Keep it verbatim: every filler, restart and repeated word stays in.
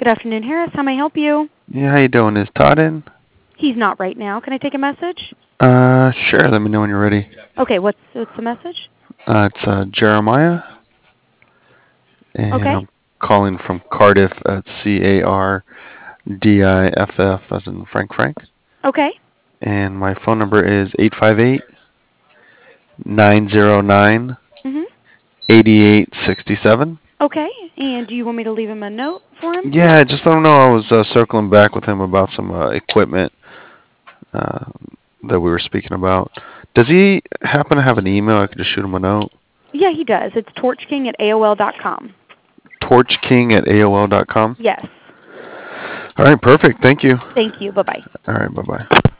Good afternoon, Harris. How may I help you? Yeah, how you doing? Is Todd in? He's not right now. Can I take a message? Uh, sure. Let me know when you're ready. Okay, what's, what's the message? Uh, it's uh, Jeremiah, and Okay. I'm calling from Cardiff at C A R D I F F as in Frank Frank. Okay. And my phone number is eight five eight, nine zero nine, Mhm. eight eight six seven. Okay. And do you want me to leave him a note for him? Yeah, just let him know I was uh, circling back with him about some uh, equipment uh, that we were speaking about. Does he happen to have an email? I could just shoot him a note. Yeah, he does. It's torchking at A O L dot com. torchking at A O L dot com? Yes. All right, perfect. Thank you. Thank you. Bye-bye. All right, bye-bye.